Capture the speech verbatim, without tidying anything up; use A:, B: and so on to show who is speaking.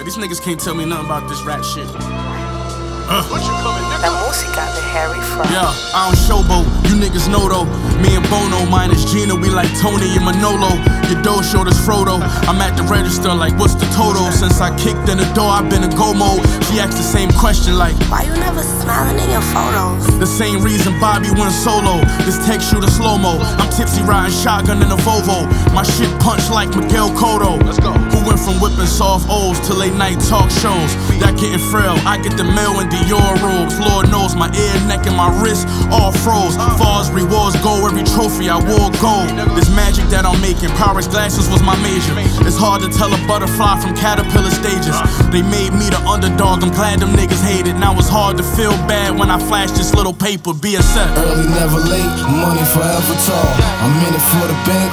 A: These niggas can't tell me nothing about this rap shit.
B: Uh. La música de Harry Fraud.
A: Yeah, I don't showboat, you niggas know though. Me and Bono, minus Gina, we like Tony and Manolo. Your dough showed us Frodo. I'm at the register like, what's the total? Since I kicked in the door, I've been in go mode. She asked the same question like,
B: why you never smiling in your photos?
A: The same reason Bobby went solo. This text shooter slow-mo. I'm tipsy riding shotgun in a Volvo. My shit punch like Miguel Cotto. Let's go. Who went from whipping soft O's to late night talk shows. That getting frail, I get the mail in Dior robes. Lord knows my ear, neck, and my wrist all froze. Far as rewards go, every trophy I wore gold. This magic that I'm making, Pyrex glasses was my major. It's hard to tell a butterfly from caterpillar stages. They made me the underdog, I'm glad them niggas hate it. Now it's hard to feel bad when I flash this little paper, B S F.
C: Early, never late, money forever tall. I'm in it for the bank.